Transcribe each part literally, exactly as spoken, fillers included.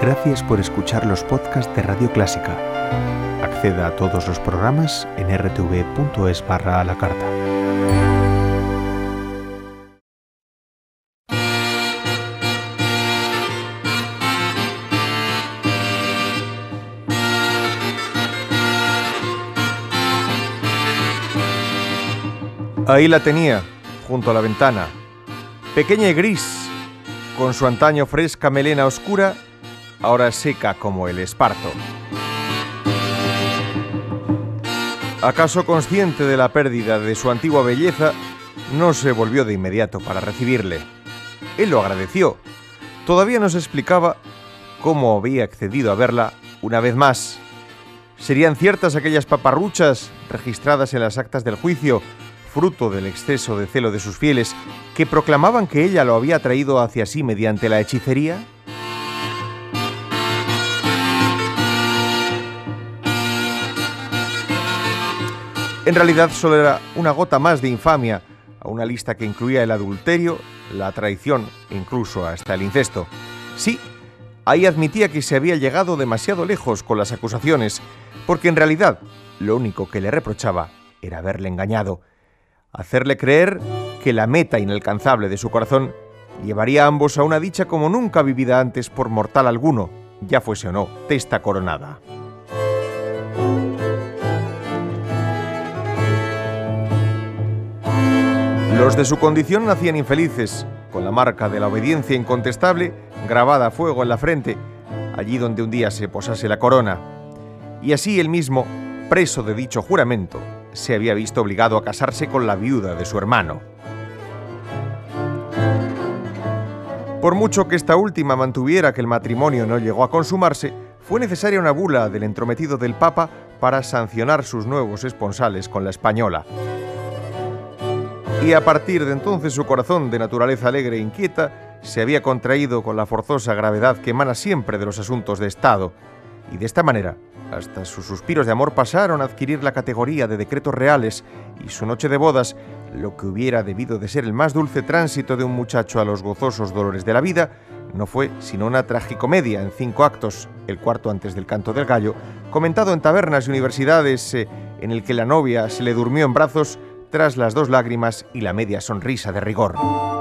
Gracias por escuchar los podcasts de Radio Clásica. Acceda a todos los programas en r t v punto es barra a la carta. Ahí la tenía, junto a la ventana, pequeña y gris, con su antaño fresca melena oscura, ahora seca como el esparto. Acaso consciente de la pérdida de su antigua belleza, no se volvió de inmediato para recibirle. Él lo agradeció. Todavía nos explicaba cómo había accedido a verla una vez más. ¿Serían ciertas aquellas paparruchas registradas en las actas del juicio, fruto del exceso de celo de sus fieles, que proclamaban que ella lo había atraído hacia sí mediante la hechicería? En realidad solo era una gota más de infamia a una lista que incluía el adulterio, la traición e incluso hasta el incesto. Sí, ahí admitía que se había llegado demasiado lejos con las acusaciones, porque en realidad lo único que le reprochaba era haberle engañado, hacerle creer que la meta inalcanzable de su corazón llevaría a ambos a una dicha como nunca vivida antes por mortal alguno, ya fuese o no testa coronada. Los de su condición nacían infelices, con la marca de la obediencia incontestable grabada a fuego en la frente, allí donde un día se posase la corona. Y así él mismo, preso de dicho juramento, se había visto obligado a casarse con la viuda de su hermano. Por mucho que esta última mantuviera que el matrimonio no llegó a consumarse, fue necesaria una bula del entrometido del Papa para sancionar sus nuevos esponsales con la española. Y a partir de entonces su corazón, de naturaleza alegre e inquieta, se había contraído con la forzosa gravedad que emana siempre de los asuntos de Estado, y de esta manera hasta sus suspiros de amor pasaron a adquirir la categoría de decretos reales, y su noche de bodas, lo que hubiera debido de ser el más dulce tránsito de un muchacho a los gozosos dolores de la vida, no fue sino una tragicomedia en cinco actos, el cuarto antes del canto del gallo, comentado en tabernas y universidades, eh, en el que la novia se le durmió en brazos tras las dos lágrimas y la media sonrisa de rigor.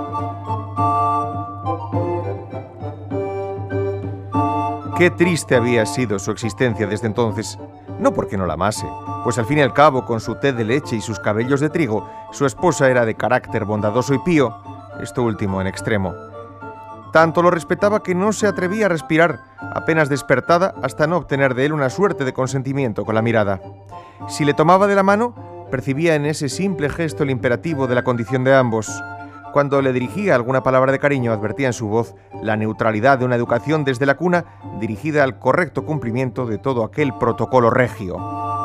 Qué triste había sido su existencia desde entonces, no porque no la amase, pues al fin y al cabo, con su té de leche y sus cabellos de trigo, su esposa era de carácter bondadoso y pío, esto último en extremo. Tanto lo respetaba que no se atrevía a respirar, apenas despertada, hasta no obtener de él una suerte de consentimiento con la mirada. Si le tomaba de la mano, percibía en ese simple gesto el imperativo de la condición de ambos. Cuando le dirigía alguna palabra de cariño, advertía en su voz la neutralidad de una educación desde la cuna dirigida al correcto cumplimiento de todo aquel protocolo regio.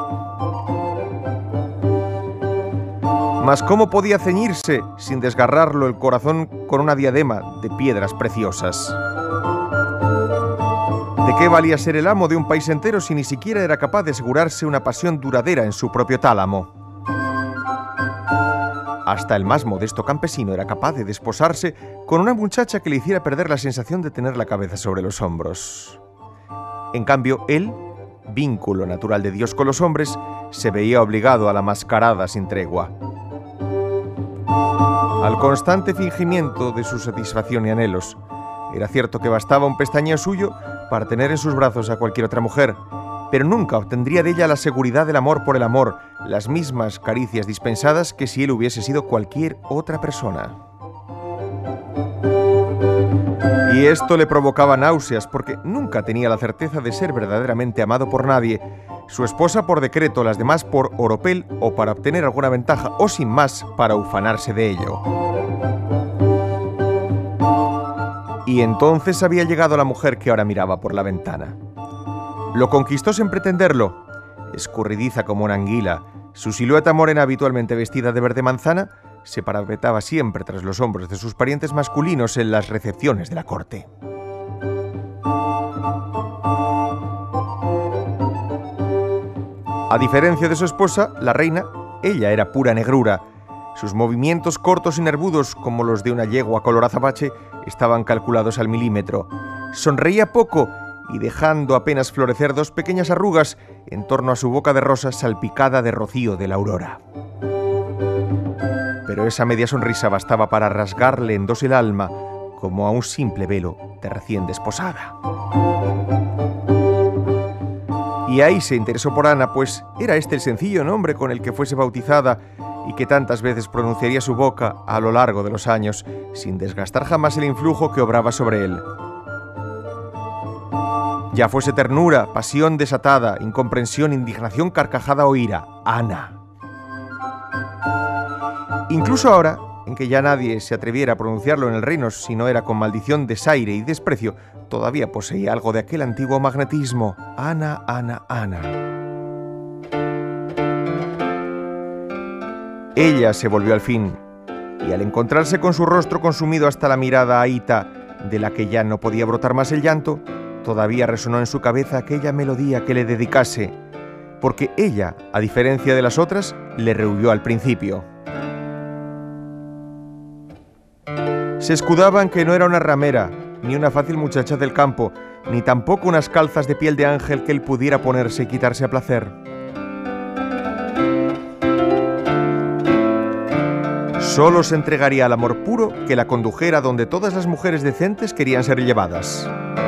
Mas ¿cómo podía ceñirse sin desgarrarlo el corazón con una diadema de piedras preciosas? ¿De qué valía ser el amo de un país entero si ni siquiera era capaz de asegurarse una pasión duradera en su propio tálamo? Hasta el más modesto campesino era capaz de desposarse con una muchacha que le hiciera perder la sensación de tener la cabeza sobre los hombros. En cambio, él, vínculo natural de Dios con los hombres, se veía obligado a la mascarada sin tregua, al constante fingimiento de su satisfacción y anhelos. Era cierto que bastaba un pestañeo suyo para tener en sus brazos a cualquier otra mujer, pero nunca obtendría de ella la seguridad del amor por el amor, las mismas caricias dispensadas que si él hubiese sido cualquier otra persona. Y esto le provocaba náuseas, porque nunca tenía la certeza de ser verdaderamente amado por nadie, su esposa por decreto, las demás por oropel o para obtener alguna ventaja, o sin más, para ufanarse de ello. Y entonces había llegado la mujer que ahora miraba por la ventana. Lo conquistó sin pretenderlo. Escurridiza como una anguila, su silueta morena habitualmente vestida de verde manzana se parapetaba siempre tras los hombros de sus parientes masculinos en las recepciones de la corte. A diferencia de su esposa, la reina, ella era pura negrura. Sus movimientos cortos y nervudos, como los de una yegua color azabache, estaban calculados al milímetro. Sonreía poco y dejando apenas florecer dos pequeñas arrugas en torno a su boca de rosa salpicada de rocío de la aurora. Pero esa media sonrisa bastaba para rasgarle en dos el alma, como a un simple velo de recién desposada. Y ahí se interesó por Ana, pues era este el sencillo nombre con el que fuese bautizada y que tantas veces pronunciaría su boca a lo largo de los años, sin desgastar jamás el influjo que obraba sobre él. Ya fuese ternura, pasión desatada, incomprensión, indignación, carcajada o ira, Ana. Incluso ahora, en que ya nadie se atreviera a pronunciarlo en el reino si no era con maldición, desaire y desprecio, todavía poseía algo de aquel antiguo magnetismo. Ana, Ana, Ana. Ella se volvió al fin, y al encontrarse con su rostro consumido hasta la mirada ahita, de la que ya no podía brotar más el llanto, todavía resonó en su cabeza aquella melodía que le dedicase, porque ella, a diferencia de las otras, le rehuyó al principio. Se escudaban que no era una ramera, ni una fácil muchacha del campo, ni tampoco unas calzas de piel de ángel que él pudiera ponerse y quitarse a placer. Solo se entregaría al amor puro que la condujera donde todas las mujeres decentes querían ser llevadas.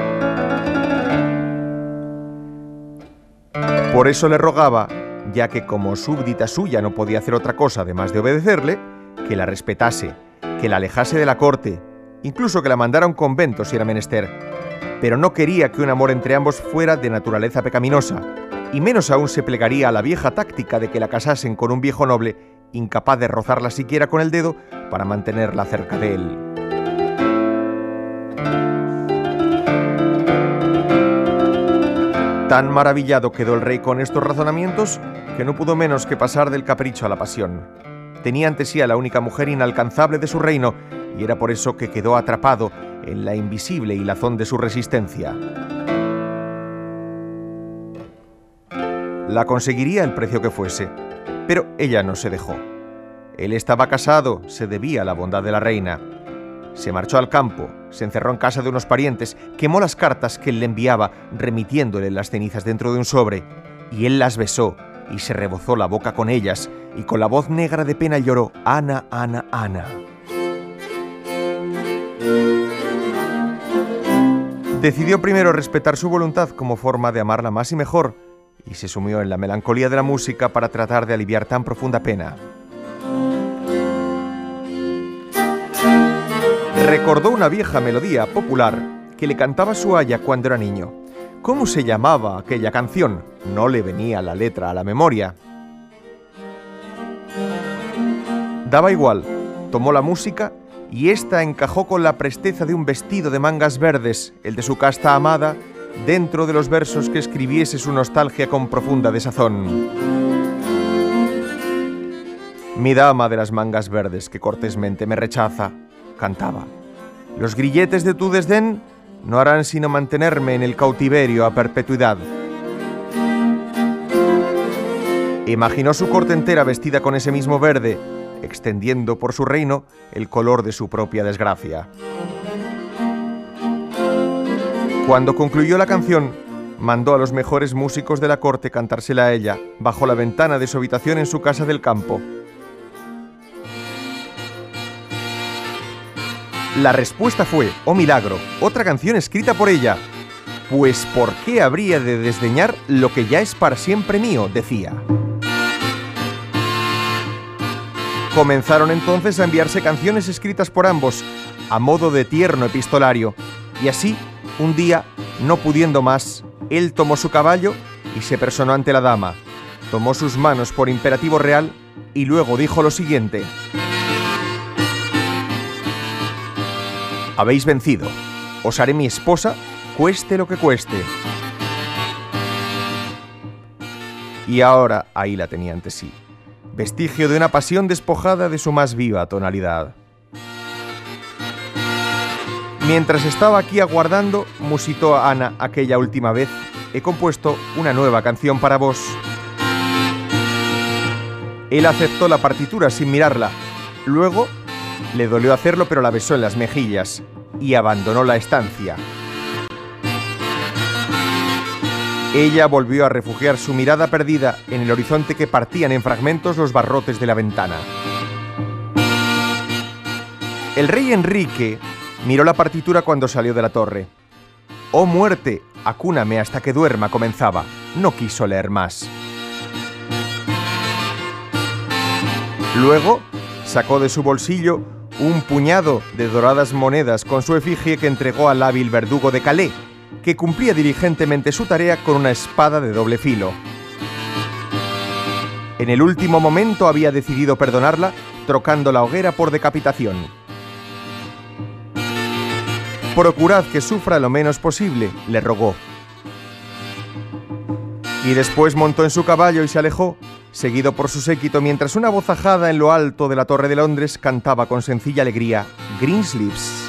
Por eso le rogaba, ya que como súbdita suya no podía hacer otra cosa además de obedecerle, que la respetase, que la alejase de la corte, incluso que la mandara a un convento si era menester. Pero no quería que un amor entre ambos fuera de naturaleza pecaminosa, y menos aún se plegaría a la vieja táctica de que la casasen con un viejo noble, incapaz de rozarla siquiera con el dedo para mantenerla cerca de él. Tan maravillado quedó el rey con estos razonamientos que no pudo menos que pasar del capricho a la pasión. Tenía ante sí a la única mujer inalcanzable de su reino, y era por eso que quedó atrapado en la invisible hilazón de su resistencia. La conseguiría el precio que fuese, pero ella no se dejó. Él estaba casado, se debía a la bondad de la reina. Se marchó al campo, se encerró en casa de unos parientes, quemó las cartas que él le enviaba, remitiéndole las cenizas dentro de un sobre, y él las besó y se rebozó la boca con ellas, y con la voz negra de pena lloró: Ana, Ana, Ana. Decidió primero respetar su voluntad como forma de amarla más y mejor, y se sumió en la melancolía de la música para tratar de aliviar tan profunda pena. Recordó una vieja melodía popular que le cantaba su aya cuando era niño. ¿Cómo se llamaba aquella canción? No le venía la letra a la memoria. Daba igual, tomó la música y ésta encajó con la presteza de un vestido de mangas verdes, el de su casta amada, dentro de los versos que escribiese su nostalgia con profunda desazón. Mi dama de las mangas verdes que cortésmente me rechaza, cantaba. Los grilletes de tu desdén no harán sino mantenerme en el cautiverio a perpetuidad. Imaginó su corte entera vestida con ese mismo verde, extendiendo por su reino el color de su propia desgracia. Cuando concluyó la canción, mandó a los mejores músicos de la corte cantársela a ella, bajo la ventana de su habitación en su casa del campo. La respuesta fue, oh milagro, otra canción escrita por ella. Pues ¿por qué habría de desdeñar lo que ya es para siempre mío?, decía. Comenzaron entonces a enviarse canciones escritas por ambos, a modo de tierno epistolario, y así, un día, no pudiendo más, él tomó su caballo y se personó ante la dama, tomó sus manos por imperativo real y luego dijo lo siguiente: habéis vencido, os haré mi esposa, cueste lo que cueste. Y ahora ahí la tenía ante sí, vestigio de una pasión despojada de su más viva tonalidad. Mientras estaba aquí aguardando, musitó a Ana aquella última vez, he compuesto una nueva canción para vos. Él aceptó la partitura sin mirarla, luego le dolió hacerlo, pero la besó en las mejillas y abandonó la estancia. Ella volvió a refugiar su mirada perdida en el horizonte que partían en fragmentos los barrotes de la ventana. El rey Enrique miró la partitura cuando salió de la torre. «Oh muerte, acúname hasta que duerma», comenzaba. No quiso leer más. Luego sacó de su bolsillo un puñado de doradas monedas con su efigie que entregó al hábil verdugo de Calais, que cumplía diligentemente su tarea con una espada de doble filo. En el último momento había decidido perdonarla, trocando la hoguera por decapitación. «Procurad que sufra lo menos posible», le rogó. Y después montó en su caballo y se alejó, seguido por su séquito, mientras una voz ajada en lo alto de la Torre de Londres cantaba con sencilla alegría «Greensleeves».